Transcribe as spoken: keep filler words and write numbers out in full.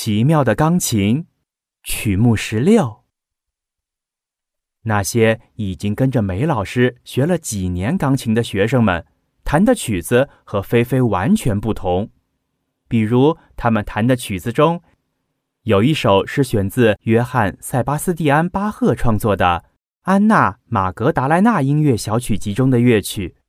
奇妙的钢琴，曲目十六。那些已经跟着梅老师学了几年钢琴的学生们，弹的曲子和菲菲完全不同。比如，他们弹的曲子中，有一首是选自约翰·塞巴斯蒂安·巴赫创作的《安娜·玛格达莱纳音乐小曲集》中的乐曲，